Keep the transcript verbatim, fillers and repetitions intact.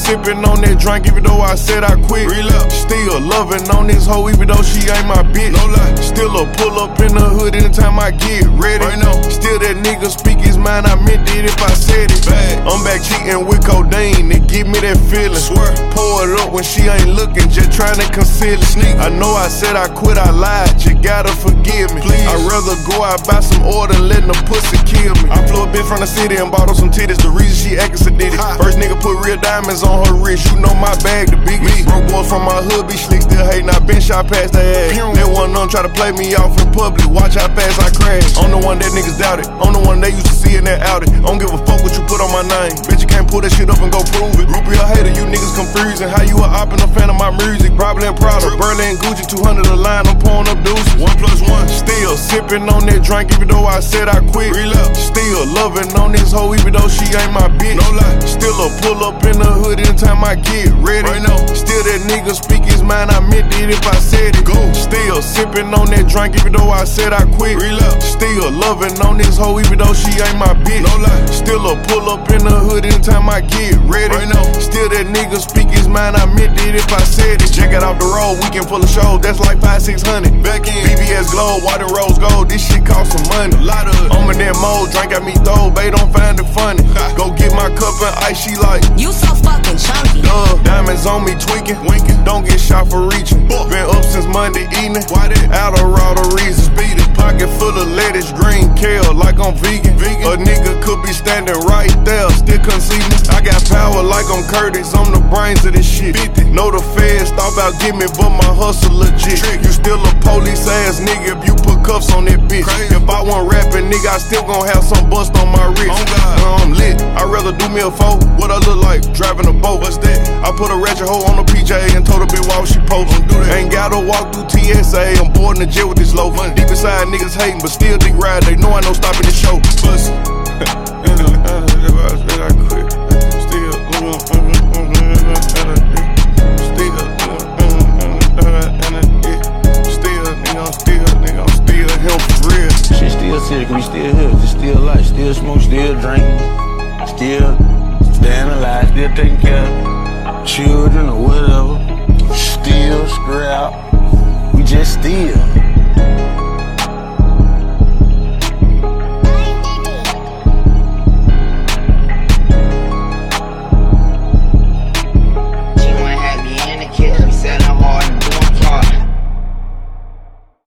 sipping on that drink even though I said I quit. Relapse. Still loving on this hoe even though she ain't my bitch. No lie. Still a pull up in the hood anytime I get ready. Right now. Still that nigga speak his mind, I meant it if I said it. Bad. I'm back cheating with codeine, it give me that feeling. Swear. Pour it up when she ain't looking, just trying to conceal it. Sneak. I know I said I quit, I lied, you gotta forgive me. Please. I'd rather go out buy some order than letting the pussy kill me. I flew a bitch from the city and bought her some titties, the reason she acting sadistic. First nigga put real diamonds on her wrist, you know my bag the biggest. Me. Broke boys from my hood be slick, still hating, I been shot past their ass. That one of them try to play me off in public, watch how fast I crash. I'm the one that niggas doubted, I'm the one they used to see in that Audi. I don't give a fuck what you put on my name, bitch you can't pull that shit up and go prove it. Group real hater, you niggas confusing, how you a op and a fan of my music. Probably and proud of Berlin Gucci, two hundred a line, I'm pouring up deuces. One plus one, still sipping on that drink even though I said I quit. Relapse. Still loving on this hoe even though she ain't my bitch. No lie. Still a pull up in the hood anytime I get ready. Right now. Still that nigga speak his mind, I meant it if I said it. Go. Still sipping on that drink even though I said I quit. Relapse. Still loving on this hoe even though she ain't my bitch. No lie. Still a pull up in the hood anytime I get ready. Right now. Still that nigga speak his mind, I meant it if I said it. Check it out the road, weekend full of shows, that's like five, six hundred. Back in B B S Glow, white and rose gold, this shit cost some money. A lot of it. I'm in that mode, drink got me throw, babe don't find it funny. Go get my cup and ice, she like, you so fucking chunky. Duh, diamonds on me tweaking, winking, don't get shot for reaching. Been up since Monday evening, why that? Out of all the reasons, beat it. Pocket full of lettuce, green kale, like I'm vegan. vegan. A nigga could be standing right there, still couldn't see me. I got power like I'm Curtis, I'm the brains of this shit. fifty. Know the feds thought about getting me, but my hustle legit. Trick. You still a police ass nigga if you put cuffs on that bitch. Crazy. If I wasn't rapping, nigga, I still gon' have some bust on my wrist. Oh God. Uh, I'm lit, I'd rather do me a foe. What I look like, driving a boat. What's that? I put a ratchet hoe on the P J and told her bitch why she post. Don't do that. Ain't gotta walk through T S A, I'm boarding the jet with this low money. Deep inside niggas hating, but still dick ride. They know I know stopping the show. Pussy. I quit. Still. Shit still sick, we still here, just still life, still smoke, still drinking, still staying alive, still taking care of children or whatever, still scrap, we just still.